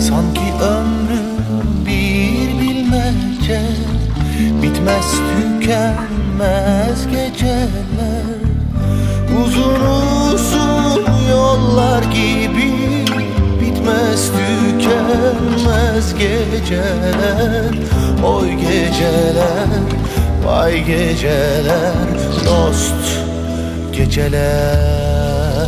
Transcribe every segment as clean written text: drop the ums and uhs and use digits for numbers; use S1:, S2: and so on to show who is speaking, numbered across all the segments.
S1: Sanki ömrüm bir bilmece, bitmez tükenmez geceler. Uzun uzun yollar gibi, bitmez tükenmez geceler. Oy geceler, vay geceler, dost geceler.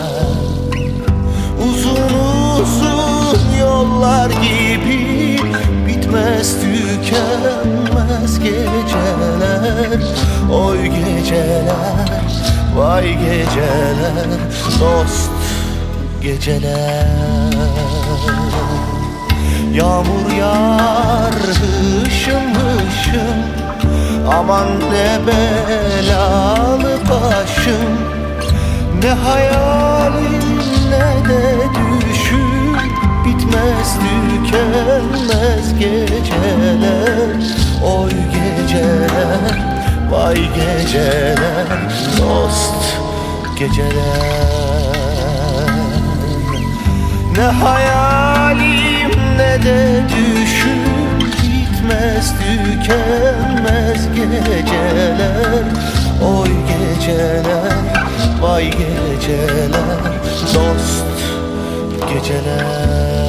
S1: Uzun uzun yollar gibi, bitmez tükenmez geceler. Oy geceler, vay geceler, dost geceler. Yağmur yağar hışım hışım, aman ne belalı başım. Ne hayalim ne de düşüm, bitmez tükenmez geceler. Oy geceler, vay geceler, dost geceler. Ne hayalim ne de düşüm, bitmez tükenmez geceler. Oy geceler, vay geceler, dost geceler.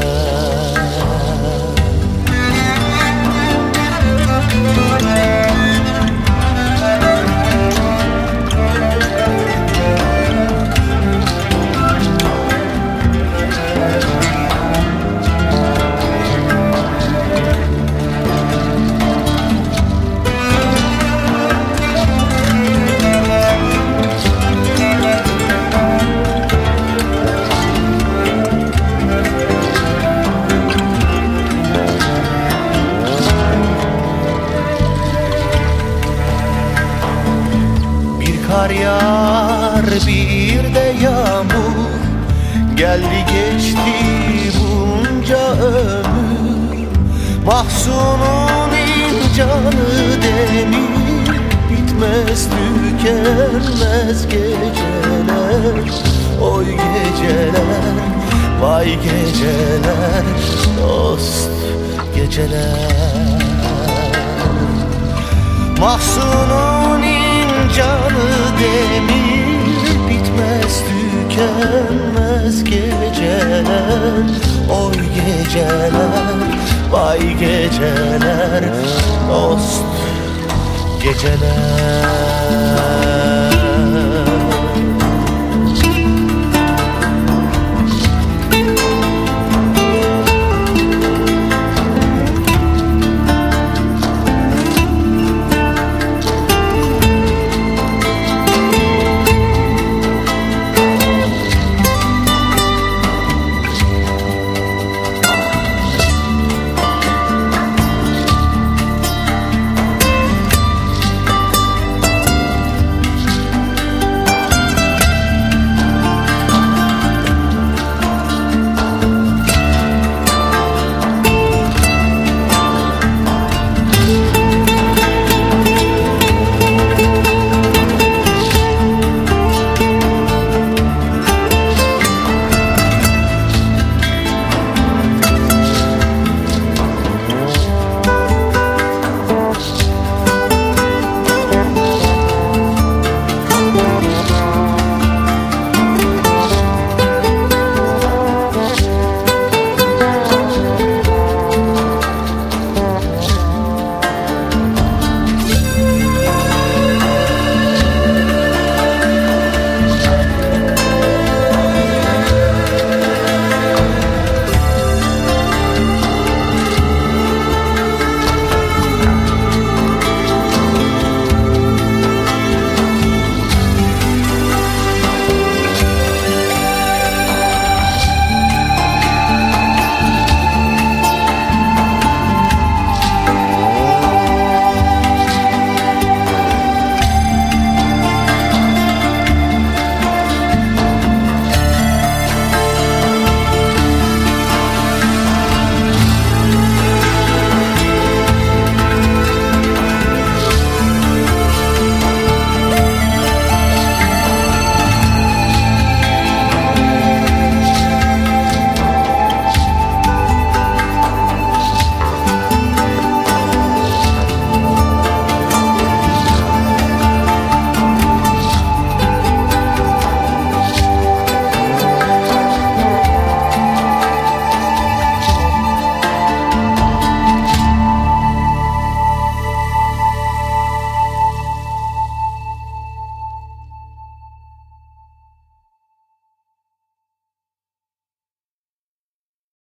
S1: Kar yağar bir de yağmur, geldi geçti bunca ömür. Mahzunun canı demir, bitmez tükenmez geceler. Oy geceler, vay geceler, dost geceler. Mahzunun canı demir, bitmez tükenmez geceler. Oy geceler, vay geceler, dost geceler.